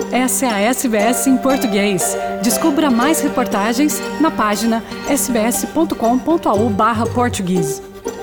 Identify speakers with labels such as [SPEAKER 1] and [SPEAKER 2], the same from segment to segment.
[SPEAKER 1] Essa é a SBS em português. Descubra mais reportagens na página sbs.com.au/português.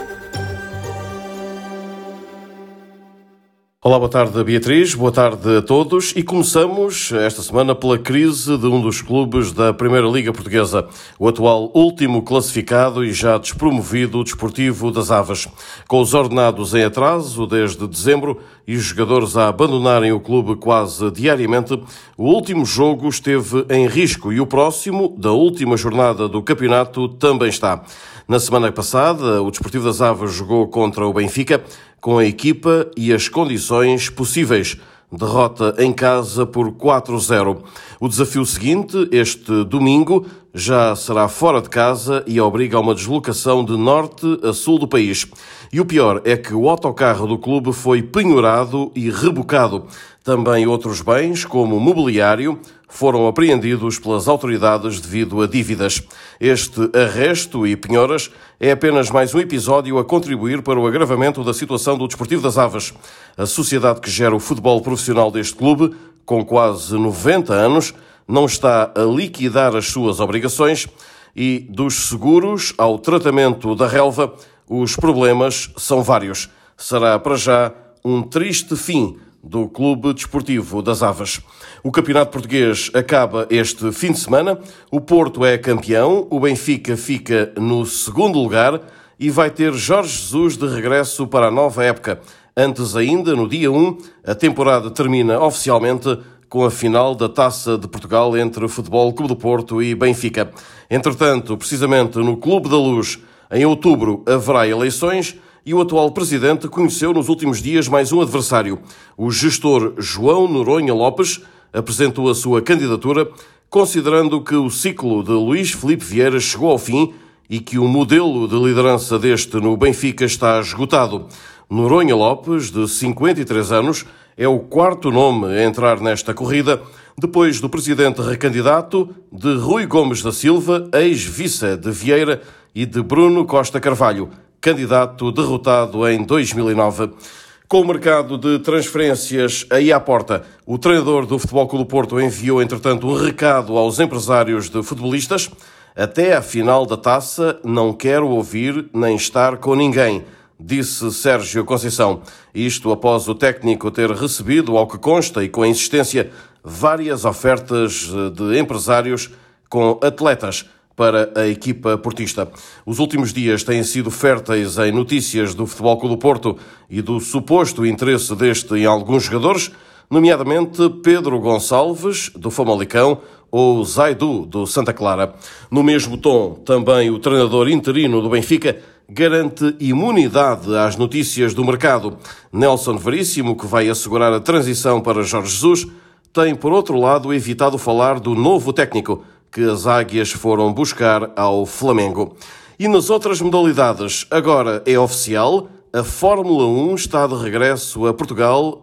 [SPEAKER 2] Olá, boa tarde, Beatriz, boa tarde a todos e começamos esta semana pela crise de um dos clubes da Primeira Liga Portuguesa, o atual último classificado e já despromovido, o Desportivo das Aves. Com os ordenados em atraso desde dezembro e os jogadores a abandonarem o clube quase diariamente, o último jogo esteve em risco e o próximo, da última jornada do campeonato, também está. Na semana passada, o Desportivo das Aves jogou contra o Benfica com a equipa e as condições possíveis. Derrota em casa por 4-0. O desafio seguinte, este domingo, já será fora de casa e obriga a uma deslocação de norte a sul do país. E o pior é que o autocarro do clube foi penhorado e rebocado. Também outros bens, como mobiliário, foram apreendidos pelas autoridades devido a dívidas. Este arresto e penhoras é apenas mais um episódio a contribuir para o agravamento da situação do Desportivo das Aves. A sociedade que gera o futebol profissional deste clube, com quase 90 anos, não está a liquidar as suas obrigações e, dos seguros ao tratamento da relva, os problemas são vários. Será, para já, um triste fim do Clube Desportivo das Aves. O Campeonato Português acaba este fim de semana, o Porto é campeão, o Benfica fica no segundo lugar e vai ter Jorge Jesus de regresso para a nova época. Antes ainda, no dia 1, a temporada termina oficialmente com a final da Taça de Portugal entre o Futebol Clube do Porto e Benfica. Entretanto, precisamente no Clube da Luz, em outubro, haverá eleições e o atual presidente conheceu nos últimos dias mais um adversário. O gestor João Noronha Lopes apresentou a sua candidatura, considerando que o ciclo de Luís Filipe Vieira chegou ao fim e que o modelo de liderança deste no Benfica está esgotado. Noronha Lopes, de 53 anos, é o quarto nome a entrar nesta corrida, depois do presidente recandidato, de Rui Gomes da Silva, ex-vice de Vieira, e de Bruno Costa Carvalho, candidato derrotado em 2009. Com o mercado de transferências aí à porta, o treinador do Futebol Clube do Porto enviou, entretanto, um recado aos empresários de futebolistas. Até à final da taça não quero ouvir nem estar com ninguém, disse Sérgio Conceição. Isto após o técnico ter recebido, ao que consta e com insistência, várias ofertas de empresários com atletas para a equipa portista. Os últimos dias têm sido férteis em notícias do Futebol Clube do Porto e do suposto interesse deste em alguns jogadores, nomeadamente Pedro Gonçalves, do Famalicão, ou Zaidu, do Santa Clara. No mesmo tom, também o treinador interino do Benfica garante imunidade às notícias do mercado. Nelson Veríssimo, que vai assegurar a transição para Jorge Jesus, tem, por outro lado, evitado falar do novo técnico que as Águias foram buscar ao Flamengo. E nas outras modalidades, agora é oficial, a Fórmula 1 está de regresso a Portugal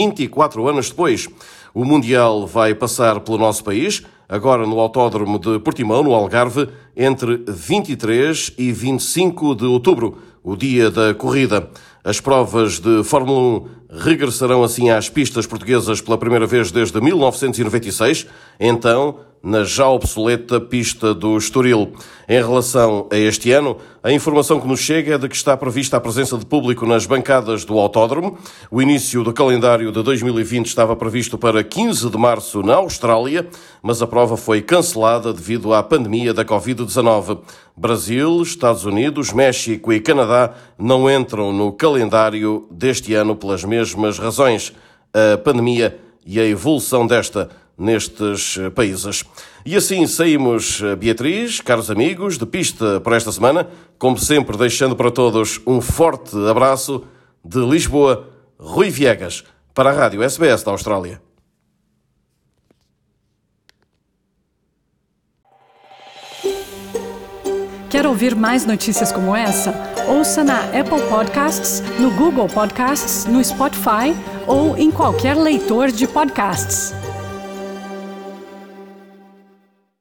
[SPEAKER 2] 24 anos depois. O Mundial vai passar pelo nosso país, agora no Autódromo de Portimão, no Algarve, entre 23 e 25 de outubro, o dia da corrida. As provas de Fórmula 1 regressarão assim às pistas portuguesas pela primeira vez desde 1996, então na já obsoleta pista do Estoril. Em relação a este ano, a informação que nos chega é de que está prevista a presença de público nas bancadas do autódromo. O início do calendário de 2020 estava previsto para 15 de março na Austrália, mas a prova foi cancelada devido à pandemia da Covid-19. Brasil, Estados Unidos, México e Canadá não entram no calendário deste ano pelas mesmas razões, a pandemia e a evolução desta nestes países. E assim saímos, Beatriz, caros amigos, de pista por esta semana, como sempre deixando para todos um forte abraço de Lisboa, Rui Viegas, para a Rádio SBS da Austrália.
[SPEAKER 1] Quer ouvir mais notícias como essa? Ouça na Apple Podcasts, no Google Podcasts, no Spotify ou em qualquer leitor de podcasts.